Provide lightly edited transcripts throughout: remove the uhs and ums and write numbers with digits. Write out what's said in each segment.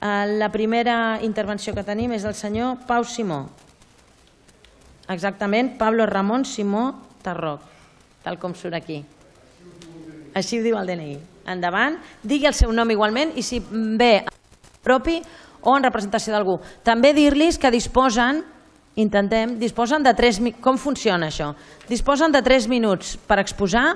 La primera intervenció que tenim és del senyor Pau Simó. Exactament, Pablo Ramón Simó Tarroc, tal com surt aquí. Així ho diu el DNI. Endavant, digui el seu nom igualment i si ve propi o en representació d'algú. També dir-los que disposen de 3 minuts. Com funciona això? Disposen de 3 minuts per exposar.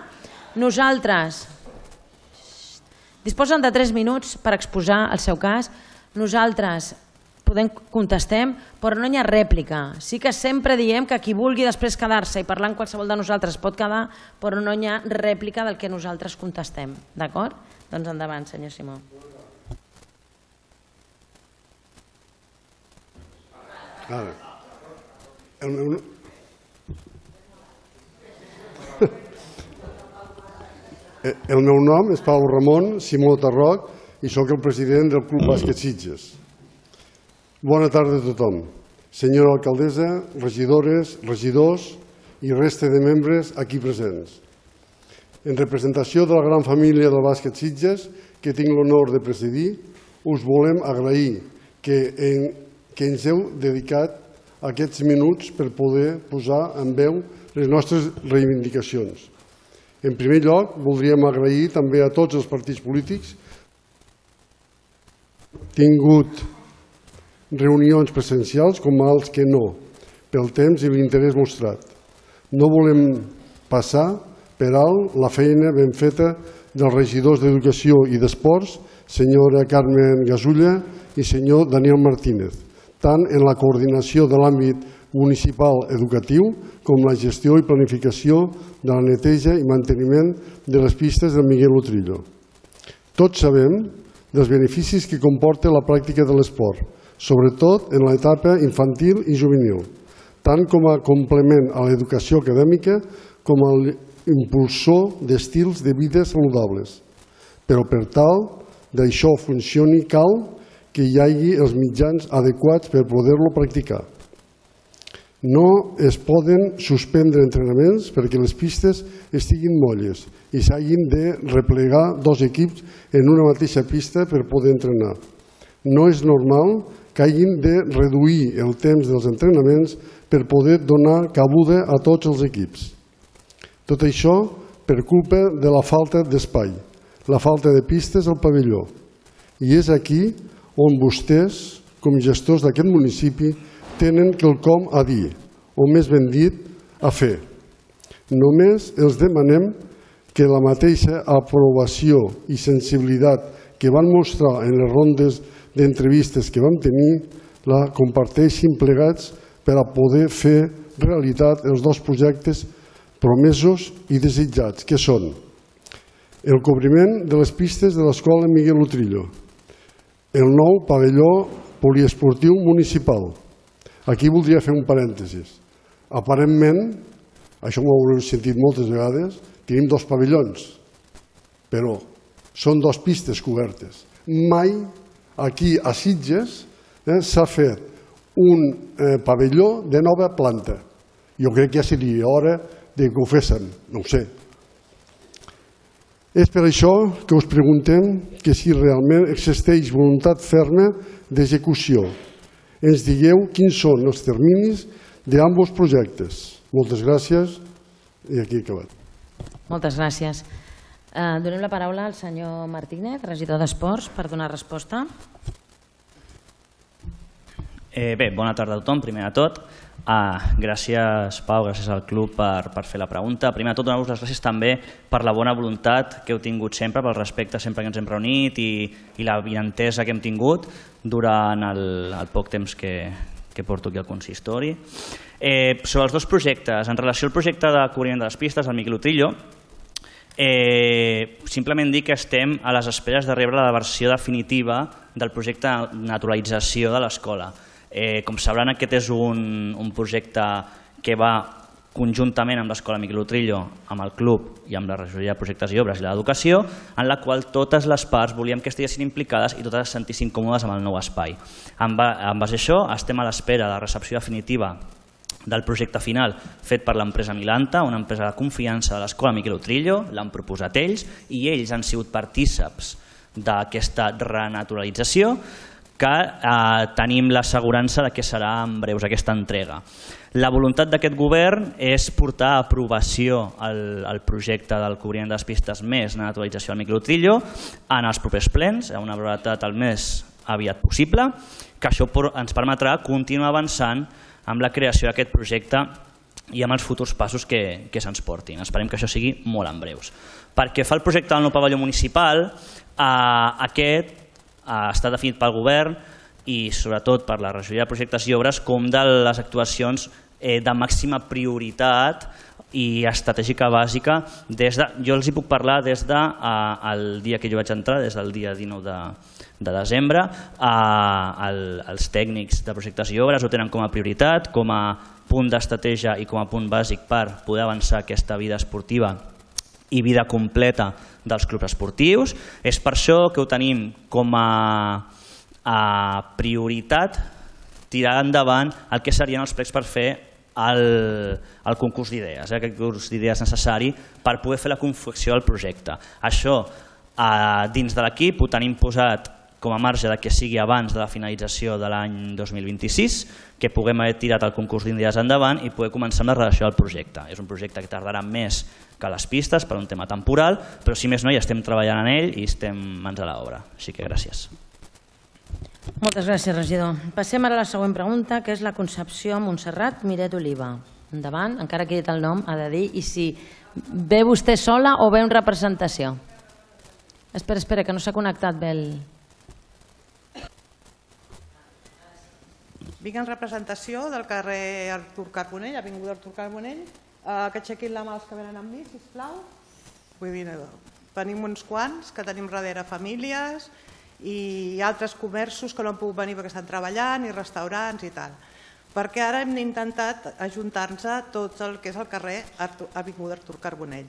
Disposen de 3 minuts per exposar el seu cas. Nosaltres contestem, però no hi ha rèplica. Sí que sempre diem que qui vulgui després quedar-se i parlar amb qualsevol de nosaltres es pot quedar, però no hi ha rèplica del que nosaltres contestem. D'acord? Doncs endavant, senyor Simó. El meu nom és Pau Ramon Simó Tarroc i sóc el president del Club Bàsquet Sitges. Bona tarda a tothom. Senyora alcaldessa, regidores, regidors i resta de membres aquí presents. En representació de la gran família del bàsquet Sitges, que tinc l'honor de presidir, us volem agrair que ens heu dedicat aquests minuts per poder posar en veu les nostres reivindicacions. En primer lloc, voldríem agrair també a tots els partits polítics tingut reunions presencials com els que no, pel temps i l'interès mostrat. No volem passar per alt la feina ben feta dels regidors d'Educació i d'Esports, senyora Carmen Gasulla i senyor Daniel Martínez, tant en la coordinació de l'àmbit municipal educatiu com la gestió i planificació de la neteja i manteniment de les pistes del Miguel Utrillo. Tots sabem dels beneficis que comporta la pràctica de l'esport, sobretot en l'etapa infantil i juvenil, tant com a complement a l'educació acadèmica com a impulsor d'estils de vida saludables. Però per tal d'això funcioni cal que hi hagi els mitjans adequats per poder-lo practicar. No es poden suspendre entrenaments perquè les pistes estiguin molles i s'hagin de replegar 2 equips en una mateixa pista per poder entrenar. No és normal que hagin de reduir el temps dels entrenaments per poder donar cabuda a tots els equips. Tot això per culpa de la falta d'espai, la falta de pistes al pavelló. I és aquí on vostès, com gestors d'aquest municipi, tenen quelcom a dir, o més ben dit, a fer. Només els demanem que la mateixa aprovació i sensibilitat que van mostrar en les rondes d'entrevistes que vam tenir la comparteixin plegats per a poder fer realitat els 2 projectes promesos i desitjats, que són el cobriment de les pistes de l'escola Miguel Utrillo, el nou pavelló poliesportiu municipal. Aquí voldria fer un parèntesis. Aparentment, això m'ho haureu sentit moltes vegades, tenim 2 pavellons, però són 2 pistes cobertes. Mai aquí a Sitges s'ha fet un pavelló de nova planta. Jo crec que ja seria hora que ho féssim, no ho sé. És per això que us preguntem que si realment existeix voluntat ferma d'execució. Ens digueu quins són els terminis d'ambos projectes. Moltes gràcies i aquí he acabat. Moltes gràcies. Donem la paraula al senyor Martínez, regidor d'Esports, per donar resposta. Bé, bona tarda a tothom, primer de tot. Gràcies, Pau, gràcies al club per fer la pregunta. Primer de tot, donar-vos les gràcies també per la bona voluntat que heu tingut sempre, pel respecte sempre que ens hem reunit i la benentesa que hem tingut durant el poc temps que porto aquí al consistori. Sobre els 2 projectes, en relació al projecte de cobriment de les pistes del Miguel Utrillo, simplement dir que estem a les esperes de rebre la versió definitiva del projecte de naturalització de l'escola. Com sabran, aquest és un projecte que va conjuntament amb l'Escola Miguel Utrillo, amb el club i amb la regidoria de projectes i obres i l'educació, en la qual totes les parts volíem que estiguessin implicades i totes es sentissin còmodes amb el nou espai. En base a això, estem a l'espera de la recepció definitiva del projecte final fet per l'empresa Milanta, una empresa de confiança de l'Escola Miguel Utrillo, l'han proposat ells i ells han sigut partíceps d'aquesta renaturalització que tenim l'assegurança que serà en breus aquesta entrega. La voluntat d'aquest govern és portar a aprovació el projecte del cobriment de les pistes més naturalització al microtrillo en els propers plens, a una brevetat el més aviat possible, que això ens permetrà continuar avançant amb la creació d'aquest projecte i amb els futurs passos que se'ns portin. Esperem que això sigui molt en breus. Perquè fa el projecte del nou pavelló municipal, aquest està definit pel govern i sobretot per la regidoria de projectes i obres com de les actuacions de màxima prioritat i estratègica bàsica. Jo els hi puc parlar des del dia que jo vaig entrar, des del dia 19 de desembre, els tècnics de projectes i obres ho tenen com a prioritat, com a punt d'estratègia i com a punt bàsic per poder avançar aquesta vida esportiva i vida completa dels clubs esportius. És per això que ho tenim com a prioritat tirar endavant el que serien els plecs per fer el concurs d'idees, aquest concurs d'idees necessari per poder fer la confecció del projecte. Això dins de l'equip ho tenim posat com a marge que sigui abans de la finalització de l'any 2026, que puguem haver tirat el concurs d'idees endavant i poder començar amb la redacció del projecte. És un projecte que tardarà més que les pistes per un tema temporal, però si més no ja estem treballant en ell i estem mans a l'obra. Així que gràcies. Moltes gràcies, regidor. Passem ara a la següent pregunta, que és la Concepció Montserrat Miret Oliva. Endavant, encara que he dit el nom, ha de dir, i si ve vostè sola o ve en representació. Espera, que no s'ha connectat bé el... Vinc en representació del carrer Artur Carbonell, avinguda Artur Carbonell, que aixequin la mà els que venen amb mi, sisplau. Venim uns quants, que tenim darrere famílies i altres comerços que no han pogut venir perquè estan treballant, i restaurants i tal. Perquè ara hem intentat ajuntar-nos a tot el que és el carrer avinguda Artur Carbonell.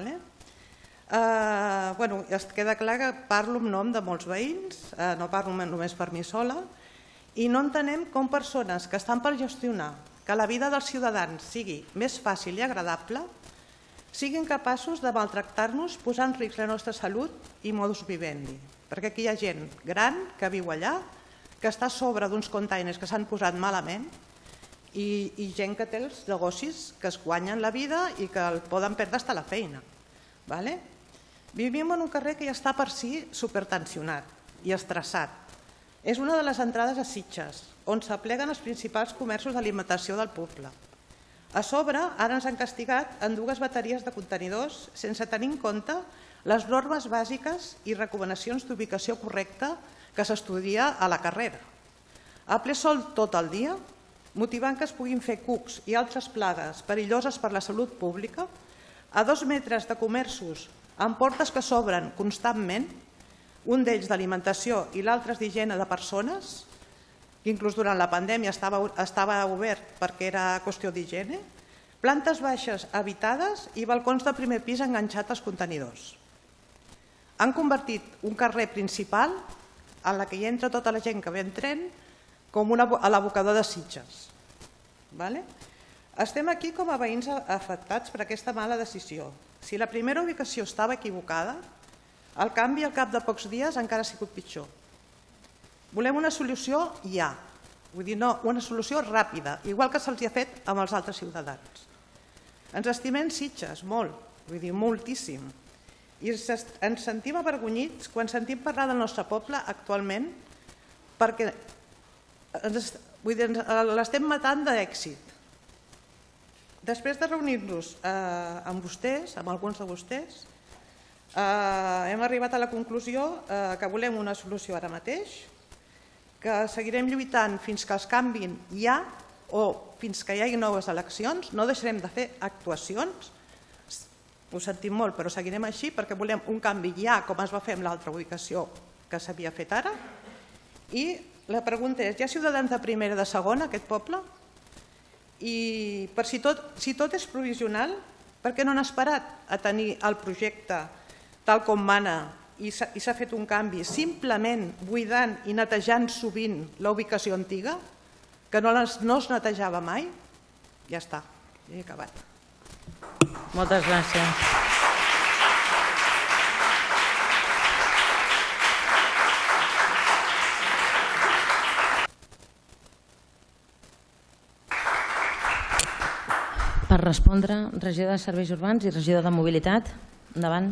Es queda clar que parlo en nom de molts veïns, no parlo només per mi sola, i no entenem com persones que estan per gestionar que la vida dels ciutadans sigui més fàcil i agradable siguin capaços de maltractar-nos posant en risc la nostra salut i modus vivendi. Perquè aquí hi ha gent gran que viu allà, que està a sobre d'uns containers que s'han posat malament i gent que té els negocis que es guanyen la vida i que el poden perdre fins a la feina. Vivim en un carrer que ja està per si supertensionat i estressat. És una de les entrades a Sitges, on s'apleguen els principals comerços d'alimentació del poble. A sobre, ara ens han castigat en 2 bateries de contenidors sense tenir en compte les normes bàsiques i recomanacions d'ubicació correcta que s'estudia a la carrera. A ple sol tot el dia, motivant que es puguin fer cucs i altres plagues perilloses per la salut pública, a 2 metres de comerços amb portes que s'obren constantment, un d'ells d'alimentació i l'altre d'higiene de persones, que inclús durant la pandèmia estava obert perquè era qüestió d'higiene, plantes baixes habitades i balcons de primer pis enganxats als contenidors. Han convertit un carrer principal, en la que hi entra tota la gent que ve en tren, com a l'abocador de Sitges. Estem aquí com a veïns afectats per aquesta mala decisió. Si la primera ubicació estava equivocada, el canvi al cap de pocs dies encara ha sigut pitjor. Volem una solució ja, una solució ràpida, igual que se'ls ha fet amb els altres ciutadans. Ens estimem Sitges, molt, moltíssim, i ens sentim avergonyits quan sentim parlar del nostre poble actualment perquè l'estem matant d'èxit. Després de reunir-nos amb vostès, amb alguns de vostès, hem arribat a la conclusió que volem una solució ara mateix, que seguirem lluitant fins que els canviïn ja o fins que hi hagi noves eleccions, no deixarem de fer actuacions, ho sentim molt, però seguirem així perquè volem un canvi ja, com es va fer amb l'altra ubicació que s'havia fet ara. I la pregunta és, hi ha ciutadans de primera i de segona, aquest poble? I si tot és provisional, per què no han esperat a tenir el projecte tal com mana i s'ha fet un canvi simplement buidant i netejant sovint la ubicació antiga, que no es netejava mai? Ja està, he acabat. Moltes gràcies. Per respondre, regidor de Serveis Urbans i regidor de Mobilitat. Endavant.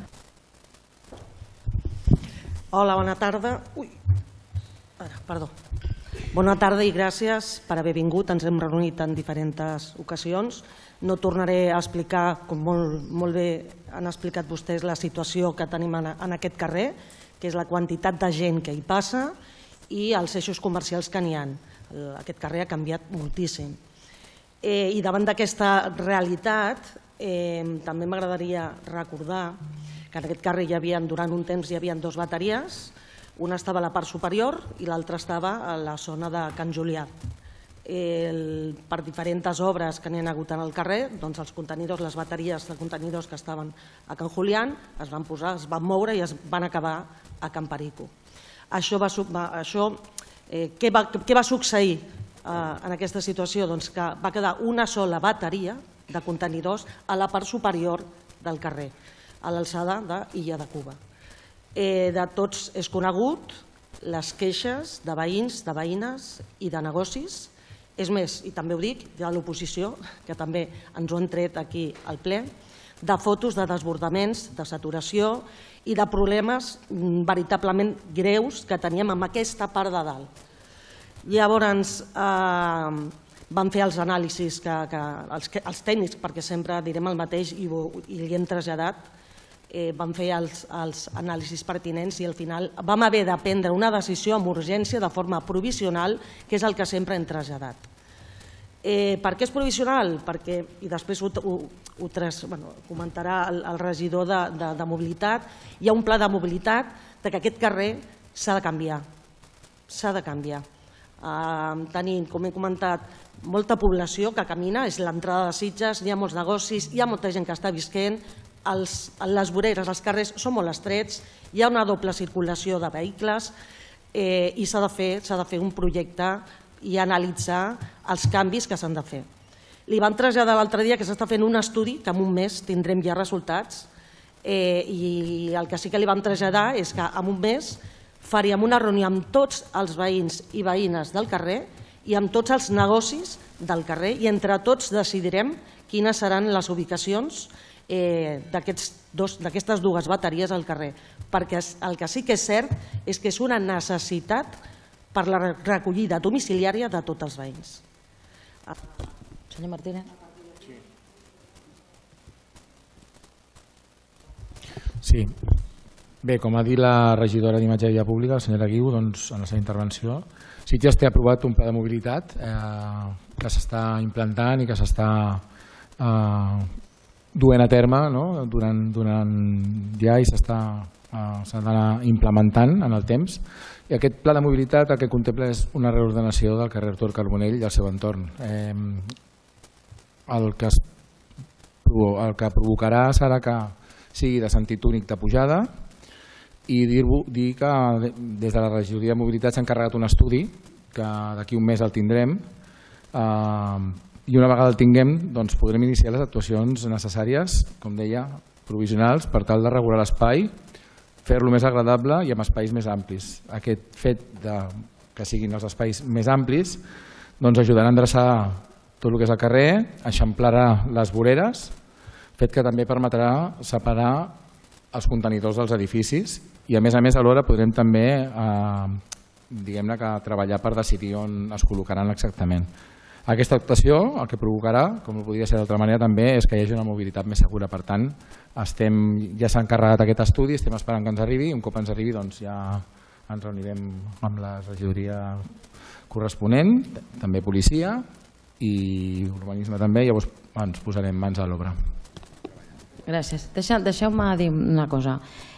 Hola, bona tarda. Perdó. Bona tarda i gràcies per haver vingut. Ens hem reunit en diferents ocasions. No tornaré a explicar, com molt bé han explicat vostès, la situació que tenim en aquest carrer, que és la quantitat de gent que hi passa i els eixos comercials que n'hi ha. Aquest carrer ha canviat moltíssim. I davant d'aquesta realitat també m'agradaria recordar que en aquest carrer durant un temps hi havia dues bateries, una estava a la part superior i l'altra estava a la zona de Can Julià. Per diferents obres que n'hi ha hagut en el carrer, els contenidors, les bateries de contenidors que estaven a Can Julián es van posar, es van moure i es van acabar a Can Perico. Què va succeir en aquesta situació? Doncs que va quedar una sola bateria de contenidors a la part superior del carrer, a l'alçada d'Illa de Cuba. De tots és conegut les queixes de veïns, de veïnes i de negocis. És més, i també ho dic, de l'oposició, que també ens ho han tret aquí al ple, de fotos de desbordaments, de saturació i de problemes veritablement greus que teníem amb aquesta part de dalt. Llavors van fer els anàlisis, els tècnics, perquè sempre direm el mateix i li hem traslladat, van fer els anàlisis pertinents i al final vam haver de prendre una decisió amb urgència de forma provisional, que és el que sempre hem traslladat. Per què és provisional? Perquè, i després ho comentarà el regidor de Mobilitat, hi ha un pla de mobilitat que aquest carrer s'ha de canviar. S'ha de canviar. Tenim, com he comentat, molta població que camina, és l'entrada de Sitges, hi ha molts negocis, hi ha molta gent que està visquent, les voreres, els carrers són molt estrets, hi ha una doble circulació de vehicles i s'ha de fer un projecte i analitzar els canvis que s'han de fer. Li vam traslladar l'altre dia que s'està fent un estudi, que en un mes tindrem ja resultats, i el que sí que li vam traslladar és que en un mes faríem una reunió amb tots els veïns i veïnes del carrer i amb tots els negocis del carrer i entre tots decidirem quines seran les ubicacions d'aquestes dues bateries al carrer, perquè el que sí que és cert és que és una necessitat per la recollida domiciliària de tots els veïns. Senyor Martínez. Sí. Bé, com ha dit la regidora d'Imatge i Via Pública, la senyora Guiu, en la seva intervenció, Sitges té aprovat un pla de mobilitat que s'està implantant i que s'està duent a terme durant ja i s'ha d'anar implementant en el temps. I aquest pla de mobilitat el que contempla és una reordenació del carrer Artur Carbonell i el seu entorn. El que provocarà serà que sigui de sentit únic de pujada i dir que des de la regidoria de mobilitat s'ha encarregat un estudi que d'aquí un mes el tindrem i una vegada el tinguem podrem iniciar les actuacions necessàries, com deia, provisionals, per tal de regular l'espai, fer-lo més agradable i amb espais més amplis. Aquest fet que siguin els espais més amplis ajudarà a endreçar tot el que és el carrer, eixamplarà les voreres, fet que també permetrà separar els contenidors dels edificis i a més alhora podrem també treballar per decidir on es col·locaran exactament. Aquesta actuació el que provocarà, com no podria ser d'altra manera també, és que hi hagi una mobilitat més segura. Per tant, ja s'ha encarregat aquest estudi, estem esperant que ens arribi i un cop ens arribi ja ens reunirem amb la regidoria corresponent, també policia i urbanisme també, llavors ens posarem mans a l'obra. Gràcies. Deixeu-me dir una cosa.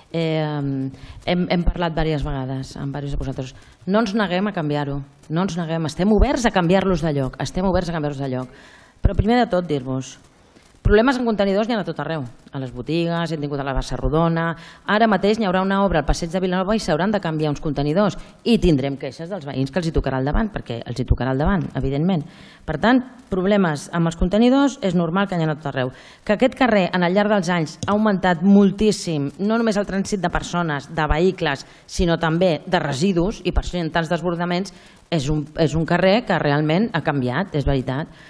Hem parlat diverses vegades amb diversos de vosaltres. No ens neguem a canviar-ho, no ens neguem, estem oberts a canviar-los de lloc, però primer de tot dir-vos, problemes en contenidors n'hi ha a tot arreu, a les botigues, hem tingut a la Bassa Rodona, ara mateix n'hi haurà una obra al passeig de Vilanova i s'hauran de canviar uns contenidors i tindrem queixes dels veïns que els hi tocarà al davant, perquè els hi tocarà al davant, evidentment. Per tant, problemes amb els contenidors és normal que n'hi ha a tot arreu. Que aquest carrer, al llarg dels anys, ha augmentat moltíssim, no només el trànsit de persones, de vehicles, sinó també de residus, i per això hi ha tants desbordaments, és un carrer que realment ha canviat, és veritat.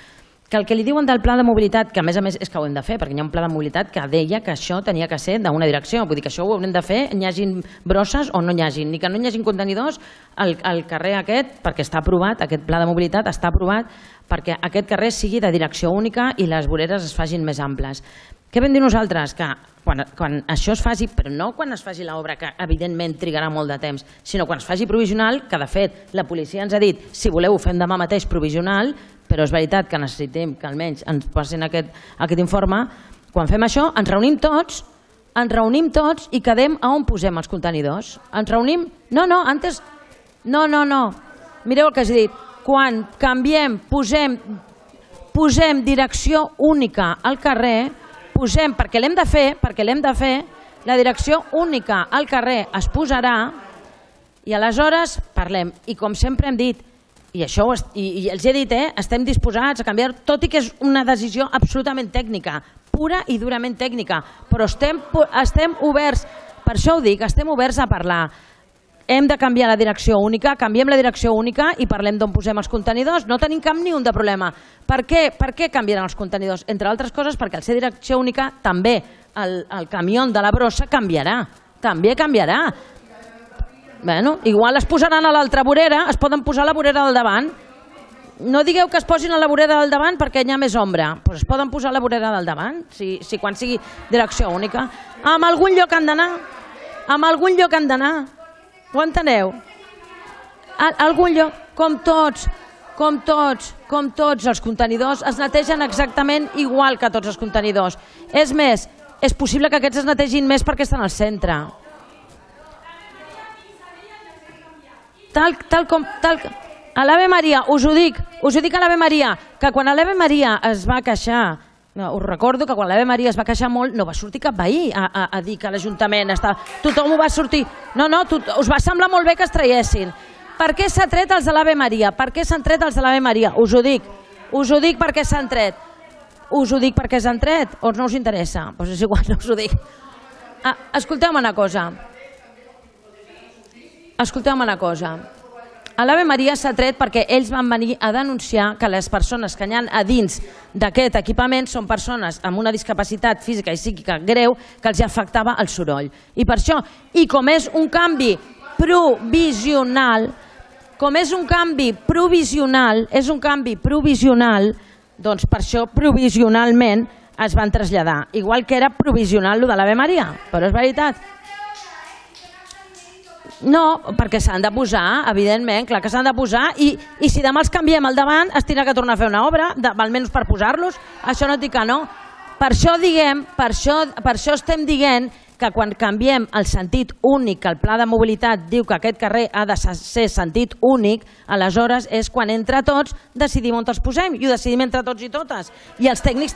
que el que li diuen del pla de mobilitat, que a més és que ho hem de fer, perquè hi ha un pla de mobilitat que deia que això tenia que ser d'una direcció, vull dir que això ho haurem de fer, n'hi hagin brosses o no n'hi hagin, ni que no n'hi hagin contenidors al carrer aquest, perquè està aprovat, aquest pla de mobilitat està aprovat perquè aquest carrer sigui de direcció única i les voreres es facin més amples. Què vam dir nosaltres? Que quan això es faci, però no quan es faci l'obra, que evidentment trigarà molt de temps, sinó quan es faci provisional, que de fet la policia ens ha dit, si voleu ho fem demà mateix provisional, però és veritat que necessitem que almenys ens passin aquest informe. Quan fem això ens reunim tots i quedem a on posem els contenidors. Ens reunim... No, mireu el que has dit. Quan canviem, posem direcció única al carrer, perquè l'hem de fer, la direcció única al carrer es posarà i aleshores parlem. I com sempre hem dit, i els he dit, estem disposats a canviar, tot i que és una decisió absolutament tècnica, pura i durament tècnica, però estem oberts, per això ho dic, estem oberts a parlar. Hem de canviar la direcció única, canviem la direcció única i parlem d'on posem els contenidors. No tenim cap ni un de problema. Per què canviaran els contenidors? Entre altres coses perquè al ser direcció única també el camió de la brossa canviarà. També canviarà. Bueno, igual es posaran a l'altra vorera, es poden posar a la vorera del davant. No digueu que es posin a la vorera del davant perquè hi ha més ombra, però es poden posar a la vorera del davant, si quan sigui direcció única. En algun lloc han d'anar. En algun lloc han d'anar. Ho enteneu? Algun lloc, com tots els contenidors, es netegen exactament igual que tots els contenidors. És més, és possible que aquests es netegin més perquè estan al centre. A l'Ave Maria, us ho dic a l'Ave Maria, que quan l'Ave Maria es va queixar, us recordo que quan l'Ave Maria es va queixar molt no va sortir cap veí a dir que l'Ajuntament estava... Tothom ho va sortir... No, us va semblar molt bé que es traiessin. Per què s'ha tret els de l'Ave Maria? Per què s'han tret els de l'Ave Maria? Us ho dic per què s'han tret. Us ho dic per què s'han tret o no us interessa? Doncs és igual, no us ho dic. Escolteu-me una cosa. A l'Ave Maria s'ha tret perquè ells van venir a denunciar que les persones que hi ha a dins d'aquest equipament són persones amb una discapacitat física i psíquica greu que els afectava el soroll. I per això, i com és un canvi provisional, doncs per això provisionalment es van traslladar. Igual que era provisional el de l'Ave Maria, però és veritat. No, perquè s'han de posar, evidentment, clar que s'han de posar, i si demà els canviem al davant es tindrà que tornar a fer una obra, almenys per posar-los, això no et dic que no. Per això estem dient que quan canviem el sentit únic, que el pla de mobilitat diu que aquest carrer ha de ser sentit únic, aleshores és quan entre tots decidim on els posem, i ho decidim entre tots i totes. I els tècnics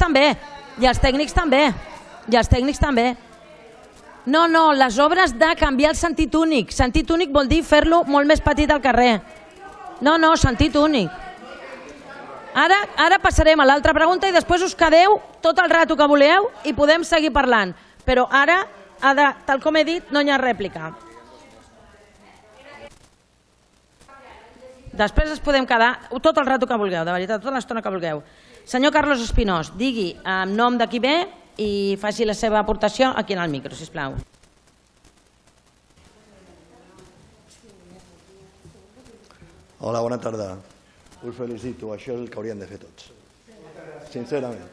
també. No, les obres de canviar el sentit únic. Sentit únic vol dir fer-lo molt més petit al carrer. No, sentit únic. Ara passarem a l'altra pregunta i després us quedeu tot el rato que voleu i podem seguir parlant. Però ara, tal com he dit, no hi ha rèplica. Després ens podem quedar tot el rato que vulgueu, de veritat, tota l'estona que vulgueu. Senyor Carlos Espinós, digui en nom de qui ve i faci la seva aportació aquí en el micro, sisplau. Hola, bona tarda. Us felicito, això és el que haurien de fer tots. Sincerament.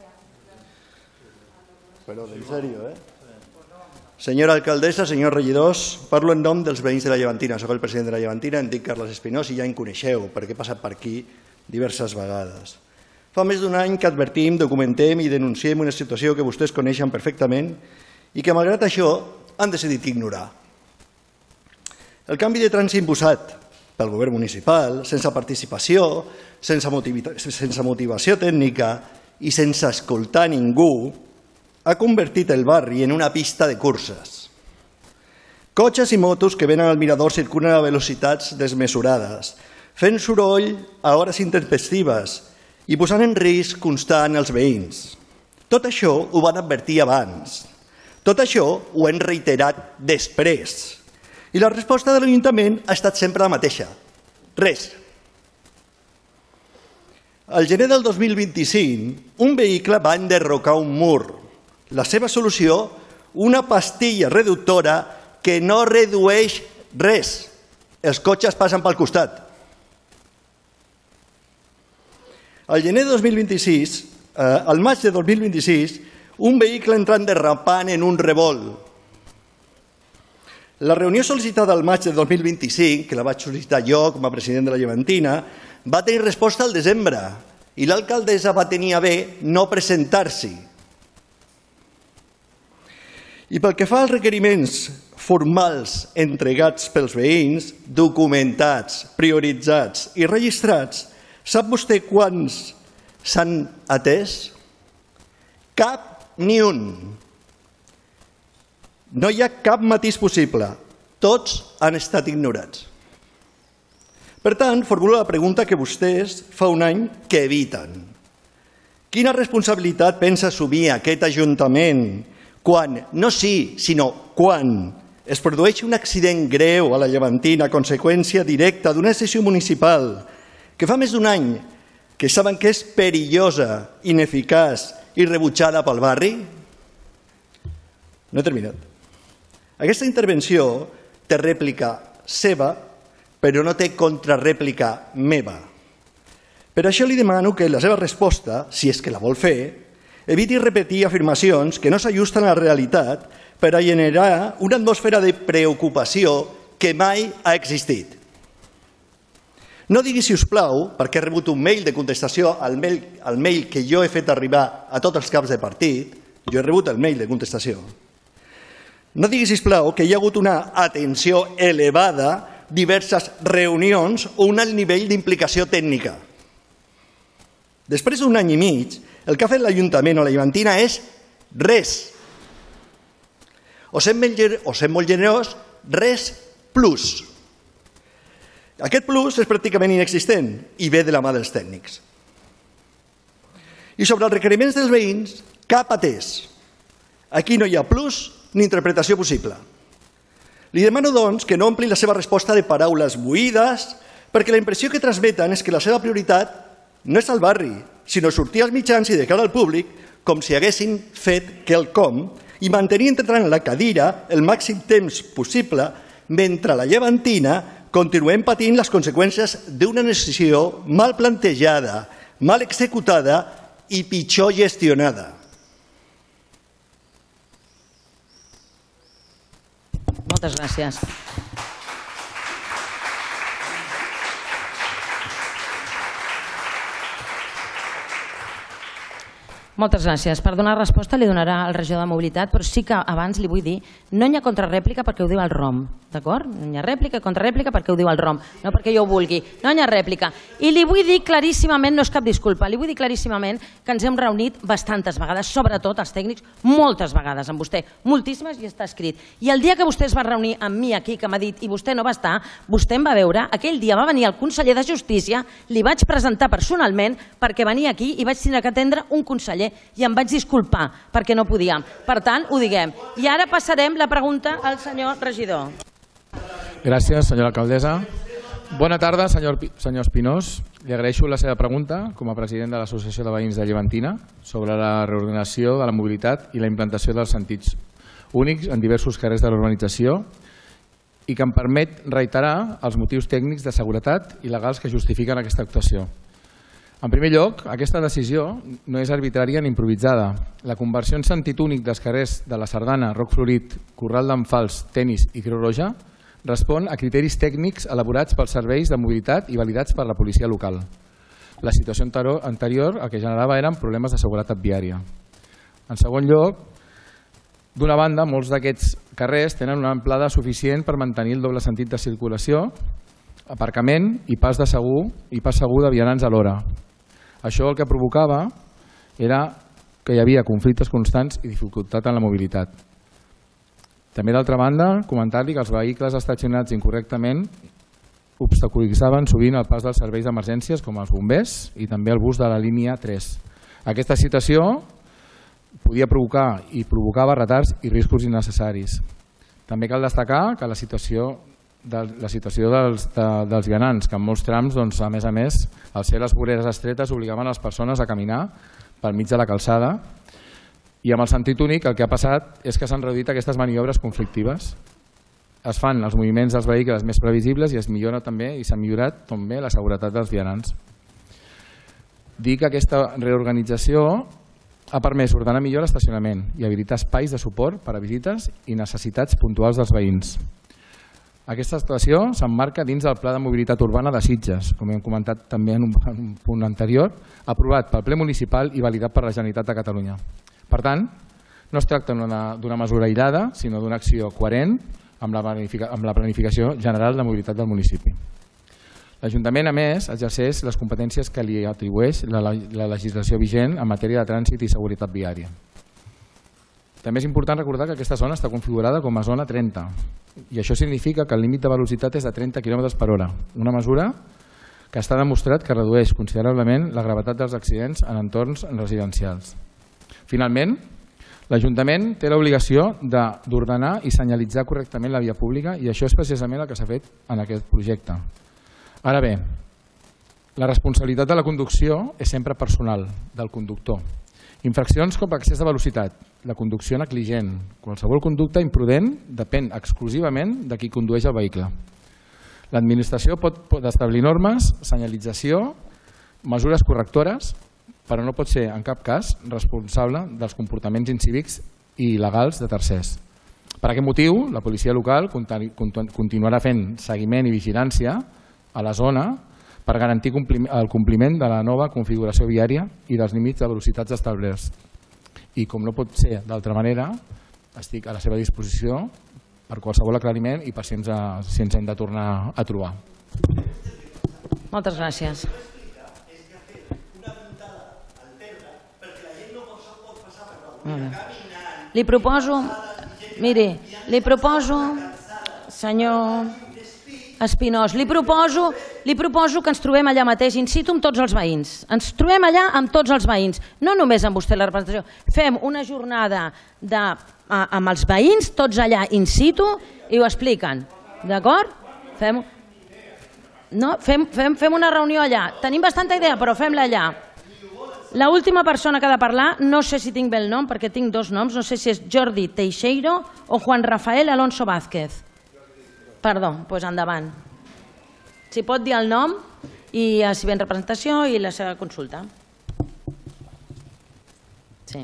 Però en sèrio, Senyora alcaldessa, senyors regidors, parlo en nom dels veïns de la Llevantina. Soc el president de la Llevantina, em dic Carles Espinós i ja em coneixeu perquè he passat per aquí diverses vegades. Fa més d'un any que advertim, documentem i denunciem una situació que vostès coneixen perfectament i que, malgrat això, han decidit ignorar. El canvi de trànsit imposat pel govern municipal, sense participació, sense motivació tècnica i sense escoltar ningú, ha convertit el barri en una pista de curses. Cotxes i motos que venen al mirador circulen a velocitats desmesurades, fent soroll a hores intempestives i posant en risc constant els veïns. Tot això ho van advertir abans. Tot això ho hem reiterat després. I la resposta de l'Ajuntament ha estat sempre la mateixa. Res. Al gener del 2025, un vehicle va enderrocar un mur. La seva solució, una pastilla reductora que no redueix res. Els cotxes passen pel costat. Al gener de 2026, al maig de 2026, un vehicle entra derrapant en un revolt. La reunió sol·licitada al maig de 2025, que la vaig sol·licitar jo com a president de la Llevantina, va tenir resposta al desembre i l'alcaldessa va tenir a bé no presentar-s'hi. I pel que fa als requeriments formals entregats pels veïns, documentats, prioritzats i registrats, sap vostè quants s'han atès? Cap ni un. No hi ha cap matís possible. Tots han estat ignorats. Per tant, formulo la pregunta que vostès fa un any que eviten. Quina responsabilitat pensa assumir aquest Ajuntament quan, no si, sinó quan, es produeix un accident greu a la Llevantina a conseqüència directa d'una decisió municipal que fa més d'un any que saben que és perillosa, ineficaç i rebutjada pel barri? No he terminat. Aquesta intervenció té rèplica seva, però no té contrarèplica meva. Per això li demano que la seva resposta, si és que la vol fer, eviti repetir afirmacions que no s'ajusten a la realitat per a generar una atmosfera de preocupació que mai ha existit. No digui, si us plau, perquè he rebut un mail de contestació al mail que jo he fet arribar a tots els caps de partit, jo he rebut el mail de contestació. No digui, sisplau, que hi ha hagut una atenció elevada, diverses reunions o un alt nivell d'implicació tècnica. Després d'un any i mig, el que ha fet l'Ajuntament o la Llevantina és res. O sent molt generós, res plus. Aquest plus és pràcticament inexistent i ve de la mà dels tècnics. I sobre els requeriments dels veïns, cap atès. Aquí no hi ha plus ni interpretació possible. Li demano, doncs, que no ompli la seva resposta de paraules buides, perquè la impressió que transmeten és que la seva prioritat no és al barri, sinó sortir als mitjans i de cara al públic com si haguessin fet quelcom i mantenir entrenant la cadira el màxim temps possible mentre la Llevantina continuem patint les conseqüències d'una decisió mal plantejada, mal executada i pitjor gestionada. Moltes gràcies. Moltes gràcies. Per donar resposta li donarà el regidor de Mobilitat, però sí que abans li vull dir, no hi ha contrarèplica perquè ho diu el ROM, d'acord? No hi ha rèplica, contrarèplica perquè ho diu el ROM, no perquè jo ho vulgui. No hi ha rèplica. I li vull dir claríssimament, no és cap disculpa, li vull dir claríssimament que ens hem reunit bastantes vegades, sobretot els tècnics, moltes vegades amb vostè, moltíssimes, i està escrit. I el dia que vostè es va reunir amb mi aquí, que m'ha dit, i vostè no va estar, vostè em va veure, aquell dia va venir el conseller de Justícia, li vaig presentar personalment perquè venia aquí i vaig tenir que atendre un conseller i em vaig disculpar perquè no podíem. Per tant, ho diguem. I ara passarem la pregunta al senyor regidor. Gràcies, senyora alcaldessa. Bona tarda, senyor Espinós. Li agraeixo la seva pregunta com a president de l'Associació de Veïns de Llevantina sobre la reordenació de la mobilitat i la implantació dels sentits únics en diversos carrers de l'urbanització i que em permet reiterar els motius tècnics de seguretat i legals que justifiquen aquesta actuació. En primer lloc, aquesta decisió no és arbitrària ni improvisada. La conversió en sentit únic dels carrers de la Sardana, Roc Florit, Corral d'en Fals, Tenis i Creu Roja respon a criteris tècnics elaborats pels serveis de mobilitat i validats per la policia local. La situació anterior el que generava eren problemes de seguretat viària. En segon lloc, d'una banda, molts d'aquests carrers tenen una amplada suficient per mantenir el doble sentit de circulació, aparcament i pas segur de vianants alhora. Això el que provocava era que hi havia conflictes constants i dificultat en la mobilitat. També, d'altra banda, comentar-li que els vehicles estacionats incorrectament obstaculitzaven sovint el pas dels serveis d'emergències com els bombers i també el bus de la línia 3. Aquesta situació podia provocar i provocava retards i riscos innecessaris. També cal destacar que la situació la situació dels vianants, que en molts trams, a més, al ser les voreres estretes obligaven les persones a caminar pel mig de la calçada, i amb el sentit únic el que ha passat és que s'han reduït aquestes maniobres conflictives. Es fan els moviments dels vehicles més previsibles i es millora també i s'ha millorat també la seguretat dels vianants. Dir que aquesta reorganització ha permès ordenar millor l'estacionament i habilitar espais de suport per a visites i necessitats puntuals dels veïns. Aquesta actuació s'emmarca dins del Pla de Mobilitat Urbana de Sitges, com hem comentat també en un punt anterior, aprovat pel ple municipal i validat per la Generalitat de Catalunya. Per tant, no es tracta d'una mesura aïllada, sinó d'una acció coherent amb la planificació general de mobilitat del municipi. L'Ajuntament, a més, exerceix les competències que li atribueix la legislació vigent en matèria de trànsit i seguretat viària. També és important recordar que aquesta zona està configurada com a zona 30 i això significa que el límit de velocitat és de 30 km/h, una mesura que està demostrat que redueix considerablement la gravetat dels accidents en entorns residencials. Finalment, l'Ajuntament té l'obligació d'ordenar i senyalitzar correctament la via pública i això és precisament el que s'ha fet en aquest projecte. Ara bé, la responsabilitat de la conducció és sempre personal, del conductor. Infraccions com excés de velocitat, la conducció negligent, qualsevol conducta imprudent depèn exclusivament de qui condueix el vehicle. L'administració pot establir normes, senyalització, mesures correctores, però no pot ser en cap cas responsable dels comportaments incívics i il·legals de tercers. Per aquest motiu, la policia local continuarà fent seguiment i vigilància a la zona per garantir el compliment de la nova configuració viària i dels límits de velocitats establerts. I com no pot ser d'altra manera, estic a la seva disposició per qualsevol aclariment i per si ens hem de tornar a trobar. Moltes gràcies. Li proposo, senyor Espinós, li proposo que ens trobem allà mateix in situ amb tots els veïns. Ens trobem allà amb tots els veïns, no només amb vostè la representació. Fem una jornada amb els veïns, tots allà in situ, i ho expliquen. D'acord? Fem una reunió allà. Tenim bastanta idea, però fem-la allà. L'última persona que ha de parlar, no sé si tinc bé el nom, perquè tinc dos noms, no sé si és Jordi Teixeiro o Juan Rafael Alonso Vázquez. Perdó, doncs endavant. Si pot dir el nom i si ve en representació i la seva consulta. Sí.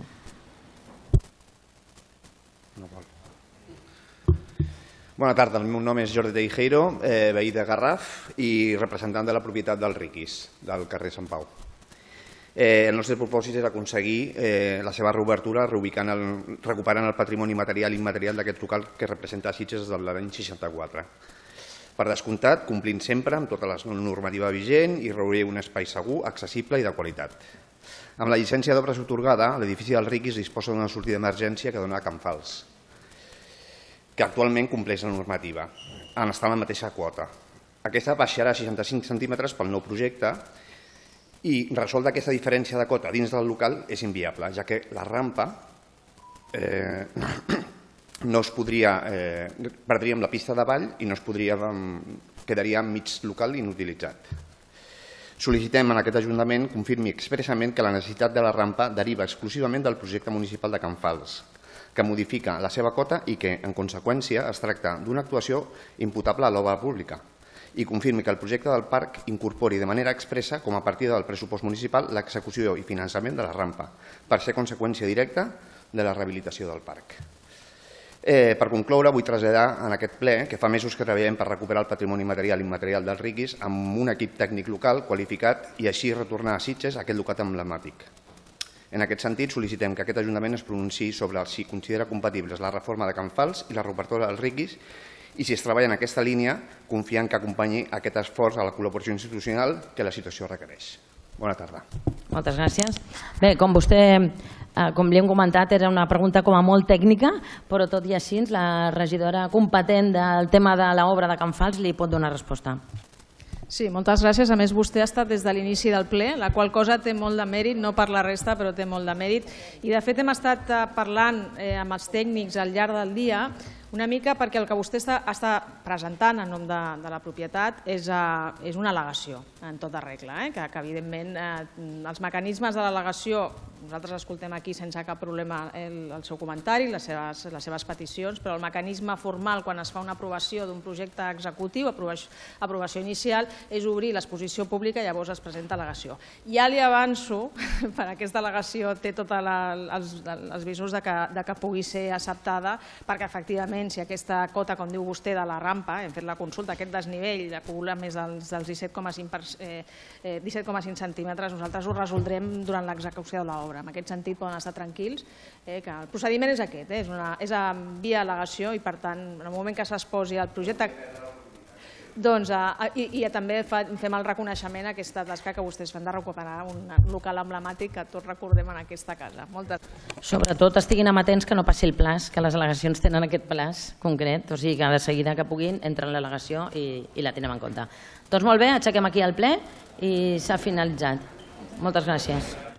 Bona tarda, el meu nom és Jordi Teixeiro, veí de Garraf i representant de la propietat del Riquis, del carrer Sant Pau. El nostre propòsit és aconseguir la seva reobertura recuperant el patrimoni material i immaterial d'aquest local que representa Sitges des de l'any 64. Per descomptat, complint sempre amb tota la normativa vigent i reobrir un espai segur, accessible i de qualitat. Amb la llicència d'obres atorgada, l'edifici del Riquis disposa d'una sortida d'emergència que dona a Can Fals, que actualment compleix la normativa, en estar en la mateixa quota. Aquesta baixarà 65 centímetres pel nou projecte i resoldre aquesta diferència de cota dins del local és inviable, ja que la rampa no es podria, perdríem la pista de ball i no es podria, quedaria mig local inutilitzat. Sol·licitem en aquest Ajuntament confirmi expressament que la necessitat de la rampa deriva exclusivament del projecte municipal de Can Fals, que modifica la seva cota i que, en conseqüència, es tracta d'una actuació imputable a l'obra pública, i confirmi que el projecte del parc incorpori de manera expressa com a partida del pressupost municipal l'execució i finançament de la rampa, per ser conseqüència directa de la rehabilitació del parc. Per concloure, vull traslladar en aquest ple que fa mesos que treballem per recuperar el patrimoni material i immaterial del Riquis amb un equip tècnic local qualificat i així retornar a Sitges aquest local emblemàtic. En aquest sentit, sol·licitem que aquest Ajuntament es pronunciï sobre si considera compatibles la reforma de Can Fals i la reobertura del Riquis i si es treballa en aquesta línia, confiant que acompanyi aquest esforç a la col·laboració institucional que la situació requereix. Bona tarda. Moltes gràcies. Bé, com li hem comentat, era una pregunta com a molt tècnica, però tot i així la regidora competent del tema de l'obra de Can Fals li pot donar resposta. Sí, moltes gràcies. A més, vostè ha estat des de l'inici del ple, la qual cosa té molt de mèrit, no per la resta, però té molt de mèrit. I de fet hem estat parlant amb els tècnics al llarg del dia Una mica perquè el que vostè està presentant en nom de la propietat és una al·legació, en tota regla, que evidentment els mecanismes de l'al·legació, nosaltres escoltem aquí sense cap problema el seu comentari, les seves peticions, però el mecanisme formal quan es fa una aprovació d'un projecte executiu, aprovació inicial, és obrir l'exposició pública i llavors es presenta al·legació. Ja li avanço, per aquesta al·legació té tots els visos que pugui ser acceptada, perquè efectivament si aquesta cota, com diu vostè, de la rampa, hem fet la consulta, aquest desnivell acumula més dels 17,5 centímetres, nosaltres ho resoldrem durant l'execució de l'obra. En aquest sentit poden estar tranquils, que el procediment és aquest, és via al·legació i per tant, en el moment que s'exposi el projecte, i també fem el reconeixement a aquesta tasca que vostès fan de recuperar un local emblemàtic que tots recordem en aquesta casa. Sobretot estiguin amatents que no passi el plaç, que les al·legacions tenen aquest plaç concret, o sigui que de seguida que puguin entren en l'al·legació i la tenim en compte. Doncs molt bé, aixequem aquí el ple i s'ha finalitzat. Moltes gràcies.